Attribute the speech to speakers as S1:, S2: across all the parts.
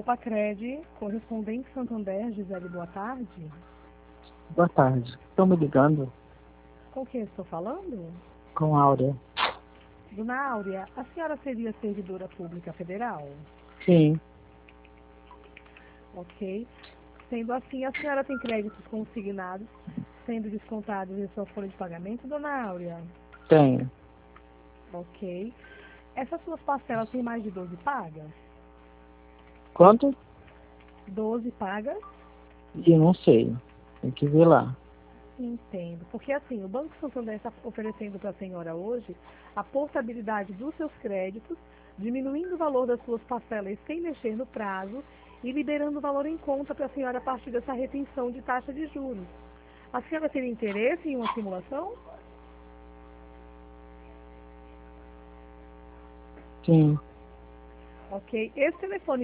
S1: Opa Cred, correspondente Santander, Gisele, boa tarde.
S2: Boa tarde. Estão me ligando?
S1: Com quem estou falando?
S2: Com Áurea.
S1: Dona Áurea, a senhora seria servidora pública federal?
S2: Sim,
S1: Ok. Sendo assim, a senhora tem créditos consignados, sendo descontados em sua folha de pagamento, Dona Áurea?
S2: tenho.
S1: Ok. Essas suas parcelas têm mais de 12 pagas?
S2: Quanto?
S1: 12 pagas?
S2: E não sei. Tem que ver lá.
S1: Entendo. Porque assim, o Banco Santander está oferecendo para a senhora hoje a portabilidade dos seus créditos, diminuindo o valor das suas parcelas sem mexer no prazo e liberando o valor em conta para a senhora a partir dessa retenção de taxa de juros. A senhora teria interesse em uma simulação?
S2: Sim,
S1: Ok. Esse telefone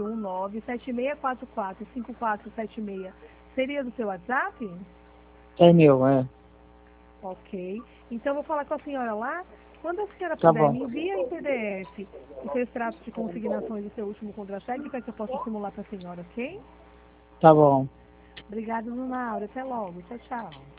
S1: 219-7644-5476 seria do seu WhatsApp?
S2: é meu, é.
S1: Ok. Então, eu vou falar com a senhora lá. Quando a senhora
S2: Tá
S1: puder,
S2: bom.
S1: me envia em PDF o seu extrato de consignações do seu último contra-cheque para que eu possa simular para a senhora, ok?
S2: Tá bom.
S1: Obrigada, dona Aura. Até logo. Tchau, tchau.